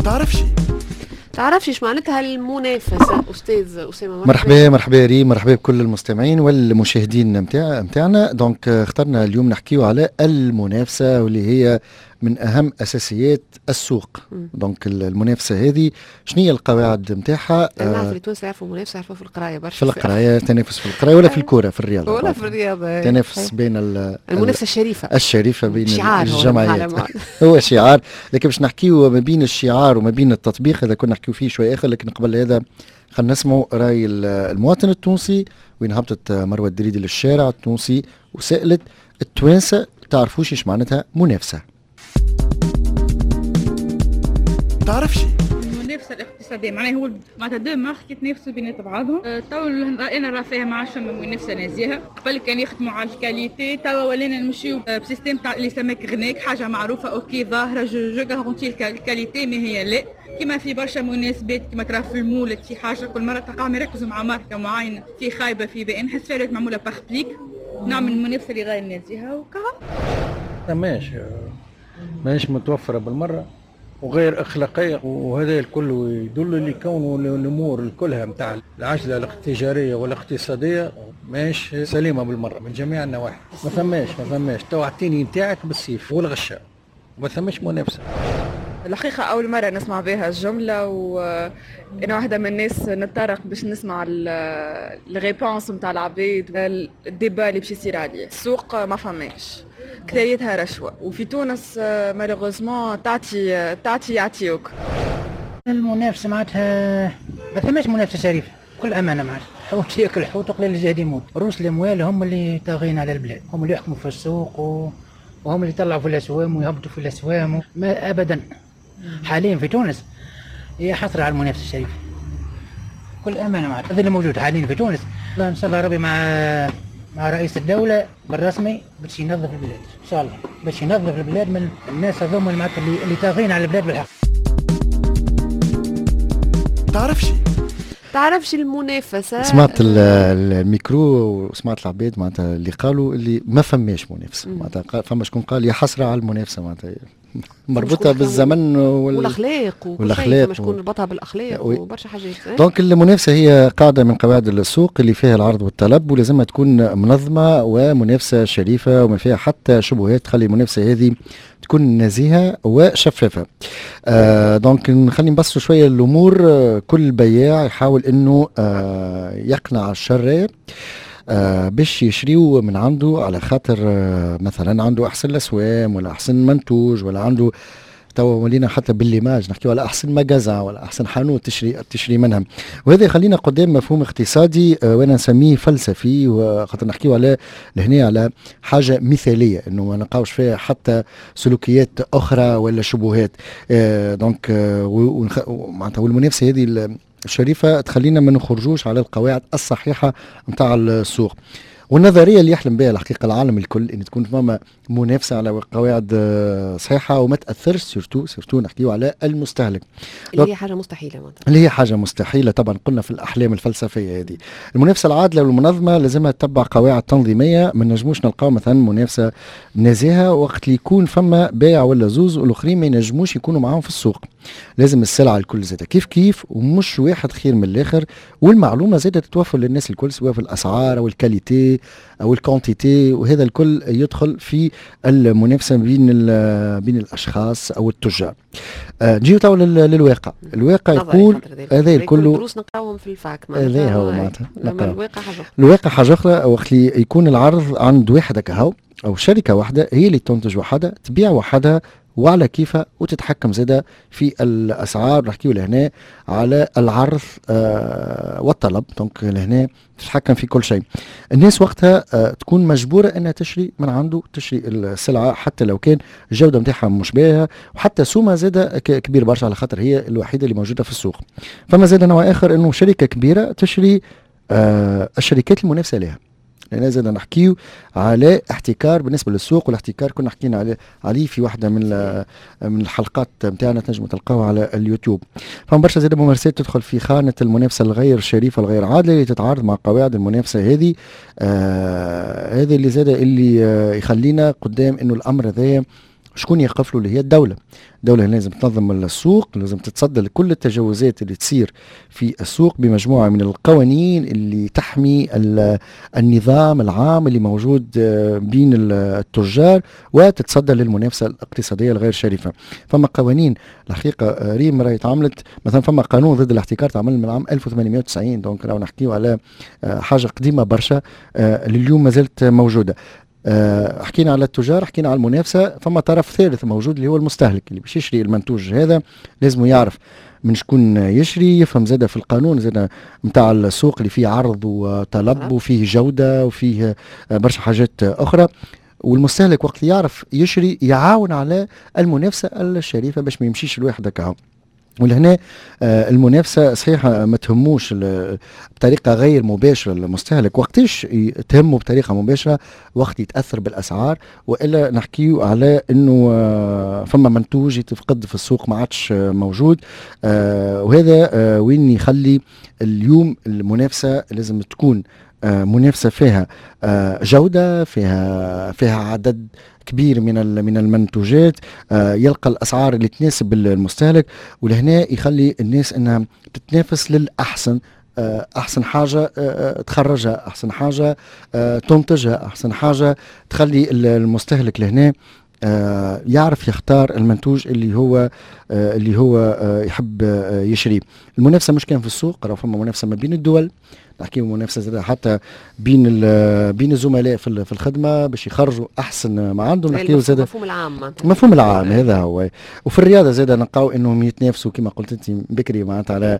تعرفش ايش معناتها المنافسة أستاذ أسامة؟ مرحبا ريم، مرحبا بكل المستمعين والمشاهدين متاعنا. دونك اخترنا اليوم نحكيو على المنافسة واللي هي من أهم أساسيات السوق. دونك المنافسة هذه شنو هي القواعد نتاعها؟ أنا نعرف اللي تونس يعرفوا المنافسة يعرفوا في القراية برشا. في القراية تنافس، في القراية ولا في الكورة، في الرياضة ولا في الرياضة تنافس بين المنافسة الشريفة بين الجمعيات. هو شعار، لكن باش نحكيو ما بين الشعار وما بين التطبيق هذا كنا نحكيو فيه شوية آخر. لكن قبل هذا خلينا نسمعوا رأي المواطن التونسي وين هبطت مروة الدريدي للشارع التونسي وسألت التوانسة تعرفوش ايش معناتها منافسة. تعرفش المنافسه الاقتصاديه معناها هو معناتها دو مارك يتنافسوا بين بعضهم. تو انا راه فيها ما عادش فما منافسه نزيهه. قبل كان يخدموا على الكاليتي، توا ولينا نمشيو بسيستم تاع اللي سماك غناك، حاجه معروفه اوكي ظاهره جو غارونتي الكاليتي، ما هي لا كما في برشا مناسبات كما ترى في المولد في حاجه كل مره تلقاهم يركزوا مع ماركه معينه في خايبه في بائن، نحس فيها معموله باغ بليك نوع من المنافسه اللي غير نزيهه وكا ماهيش متوفره بالمره وغير اخلاقيه، وهذا الكل يدل اللي كونه الامور كلها نتاع العجله التجاريه والاقتصاديه ماهيش سليمه بالمره من جميع النواحي. ما ثماش تو اعطيني نتاعك بالسيف والغشاء، ما ثماش منافسه. الحقيقة أول مرة نسمع بها الجملة، وأنا واحدة من الناس نتطرق باش نسمع الريبونس نتاع العبيد، الديبا اللي باش يصير عليه. السوق ما فماش، كثريتها رشوة، وفي تونس مالوغوزمون تعطي يعطيوك. المنافسة معناتها ما ثماش منافسة شريفة بكل أمانة. معناتها حوت ياكل حوت وقليل الجهد يموت. رؤوس الأموال هم اللي طاغين على البلاد، هم اللي يحكموا في السوق وهم اللي يطلعوا في الأسوام ويهبطوا في الأسوام. ما أبدا حاليا في تونس هي حصر على المنافسة الشريفة كل أمانة. معناتها هذا اللي موجود حاليا في تونس. إن شاء الله ربي مع رئيس الدولة بالرسمي باش ينظف البلاد إن شاء الله، باش ينظف البلاد من الناس هذوما اللي طاغين على البلاد بالحق. تعرفش المنافسة. سمعت الميكرو وسمعت العباد معناتها اللي قالوا اللي ما فماش منافسة. معناتها فما شكون قال يا حسرة على المنافسة، معناتها مربوطة بالزمن والأخلاق فما شكون ربطها بالأخلاق وبرشا حاجات. دونك المنافسة هي قاعدة من قواعد السوق اللي فيها العرض والطلب، ولازمها تكون منظمة ومنافسة شريفة وما فيها حتى شبهات تخلي المنافسة هذه تكون نزيهة وشفافة. دونك نخلي نبسطوا شوية الأمور. كل بياع يحاول إنه يقنع الشراء باش يشريو من عنده على خاطر مثلا عنده أحسن الأسوام ولا أحسن منتوج ولا عنده توا ولينا حتى بالليماج نحكيو على احسن مجازا ولا احسن حانوت تشري منها. وهذا يخلينا قدام مفهوم اقتصادي وانا نسميه فلسفي، وخاطر نحكيو على لهنا على حاجه مثاليه انه ما نلقاوش فيها حتى سلوكيات اخرى ولا شبهات. دونك معناتها والمنافسه هذه الشريفه تخلينا ما نخرجوش على القواعد الصحيحه نتاع السوق. والنظريه اللي يحلم بها الحقيقه العالم الكل ان تكون فما منافسه على قواعد صحيحه وما تاثرش سيرتو نحكيو على المستهلك اللي هي حاجه مستحيله مثلا. اللي هي حاجه مستحيله طبعا. قلنا في الاحلام الفلسفيه هذه المنافسه العادله والمنظمه لازمها تتبع قواعد تنظيميه. ما نجموش نلقاو مثلا منافسه نزاهه وقت اللي يكون فما بائع ولا زوز والاخرين ما ينجموش يكونوا معاهم في السوق. لازم السلعه الكل زادة كيف ومش واحد خير من الاخر، والمعلومه زادة تتوفر للناس الكل سواء في الاسعار او الكاليتي او الكونتيتي، وهذا الكل يدخل في المنافسه بين الاشخاص او التجار. نجيو تو للواقع. الواقع يقول هذا الكل دروس نقراوهم في الفاك هذا هو معناتها الواقع حاجه اخرى. وقت اللي يكون العرض عند واحد هكا او شركه واحده هي اللي تنتج وحدها تبيع وحدها وعلى كيفها وتتحكم زاده في الاسعار. نحكيو لهنا على العرض والطلب. دونك لهنا تتحكم في كل شيء. الناس وقتها تكون مجبوره انها تشري من عنده، تشري السلعه حتى لو كان الجوده نتاعها مشبهه، وحتى سومه زاده كبير برشا على خاطر هي الوحيده اللي موجوده في السوق. فما زاده نوع اخر انه شركه كبيره تشري الشركات المنافسه لها. لأن زاد نحكيو على احتكار بالنسبة للسوق، والاحتكار كنا حكينا عليه في واحدة من الحلقات نتاعنا تنجموا تلقاوها على اليوتيوب. فما برشا زاد ممارسات تدخل في خانة المنافسة الغير شريفة الغير عادلة اللي تتعارض مع قواعد المنافسة هذه. هذا اللي زاد اللي يخلينا قدام انه الامر هذا شكون يقف له؟ اللي هي الدولة لازم تنظم السوق، لازم تتصدى لكل التجاوزات اللي تصير في السوق بمجموعة من القوانين اللي تحمي النظام العام اللي موجود بين التجار، وتتصدى للمنافسة الاقتصادية الغير شريفة. فما قوانين الحقيقة ريم راهي تعملت، مثلا فما قانون ضد الاحتكار تعمل من عام 1890، دونك راهو نحكيو على حاجة قديمة برشا لليوم ما زالت موجودة. حكينا على التجار، حكينا على المنافسة، فما طرف ثالث موجود اللي هو المستهلك اللي باش يشري المنتوج هذا، لازم يعرف من شكون يشري، يفهم زادة في القانون زادة متاع السوق اللي فيه عرض وطلب وفيه جودة وفيه برشا حاجات أخرى. والمستهلك وقت يعرف يشري يعاون على المنافسة الشريفة باش ما يمشيش الواحد هكا. ولهنا المنافسة صحيح ما تهموش بطريقة غير مباشرة المستهلك، وقتاش تهمه بطريقة مباشرة؟ وقت يتأثر بالأسعار، وإلا نحكيو على أنه فما منتوج يتفقد في السوق ما عادش موجود. وهذا وين يخلي اليوم المنافسة لازم تكون منافسة فيها جودة، فيها عدد كبير من المنتوجات، يلقى الأسعار اللي تناسب المستهلك، ولهنا يخلي الناس أنها تتنافس للأحسن. أحسن حاجة تخرجها، أحسن حاجة تنتجها، أحسن حاجة تخلي المستهلك لهنا يعرف يختار المنتوج اللي هو يحب يشريه. المنافسة مش كان في السوق، راه فما منافسة ما بين الدول، نحكي منافسة زي حتى بين الزملاء في الخدمة باش يخرجوا احسن ما عندهم. نحكيو زاد مفهوم العام هذا هو. وفي الرياضة زاد نلقاو انهم يتنافسوا كما قلت انت بكري معناتها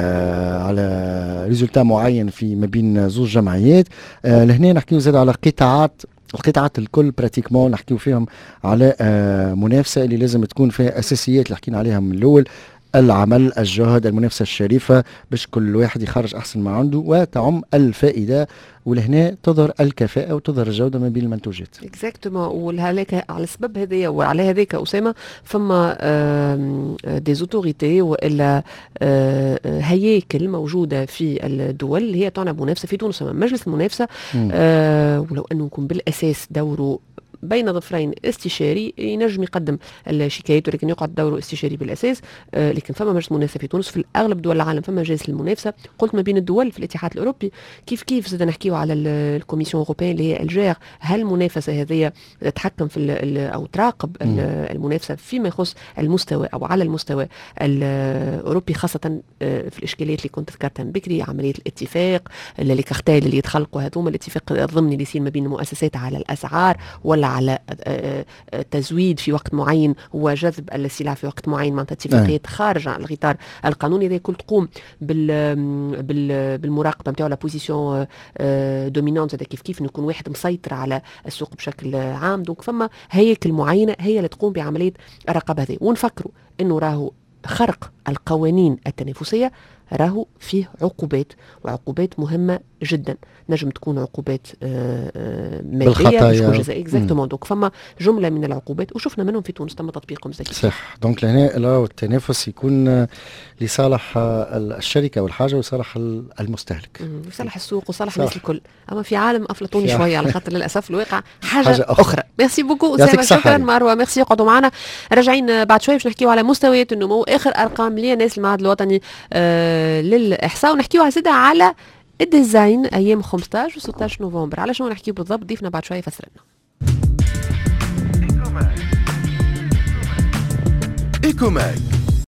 على ريزولتا معين في ما بين زوج جمعيات. لهنا نحكيو زاد على القطاعات الكل براتيكمون نحكيو فيهم على منافسة اللي لازم تكون فيها أساسيات اللي حكينا عليها من الأول: العمل، الجهد، المنافسة الشريفة، باش كل واحد يخرج أحسن ما عنده وتعم الفائدة، ولهنا تظهر الكفاءة وتظهر الجودة ما بين المنتوجات. اكزاكتومون. وهذاك على السبب هذايا وعلى هذاك أسامة فما دي زوتوريتي والا هياكل موجودة في الدول اللي هي تعنى منافسة. في تونس مجلس المنافسة ولو أنه يكون بالأساس دوره بين ظفرين استشاري ينجم يقدم الشكايات، ولكن يقعد دوره استشاري بالاساس. لكن فما مجلس منافسه في تونس، في اغلب دول العالم فما مجالس المنافسه. قلت ما بين الدول في الاتحاد الاوروبي كيف زاد نحكيو على الكوميسيون اوروبيين اللي هي الجير. هل المنافسه هذه تتحكم في او تراقب المنافسه فيما يخص المستوى او على المستوى الاوروبي، خاصه في الاشكاليات اللي كنت ذكرتها بكري، عمليه الاتفاق، اللي كارتيل اللي يتخلقوا هذوما، الاتفاق الضمني اللي يصير ما بين المؤسسات على الاسعار ولا على تزويد في وقت معين وجذب السلع في وقت معين، معناتها اتفاقيات خارج عن الاطار القانوني. هذا كل تقوم بالمراقبه نتاعو لا بوزيسيون دومينونت، هذا كيف نكون واحد مسيطر على السوق بشكل عام. دونك فما هيكل معينه هي اللي تقوم بعمليه الرقابه هذه. ونفكروا انه راهو خرق القوانين التنافسيه راهو فيه عقوبات، وعقوبات مهمه جدا. نجم تكون عقوبات ماليه، مش جزائيه. اكزاكتومون. دونك فما جمله من العقوبات وشفنا منهم في تونس تم تطبيقهم زي صح. دونك لهنا التنافس يكون لصالح الشركه والحاجه وصالح المستهلك، وصالح السوق وصالح الناس الكل. اما في عالم افلاطوني شويه على خاطر للاسف الواقع حاجه اخرى. ميرسي بوكو اسامه، شكرا مروه، ميرسي. اقعدوا معنا، راجعين بعد شويه باش نحكيو على مستويات النمو، اخر ارقام للناس المعهد الوطني للاحصاء، ونحكيو زاده على الديزاين ايام 15 و 16 نوفمبر. على شنو نحكيو بالضبط؟ ضيفنا بعد شويه يفسر لنا. إيكوماك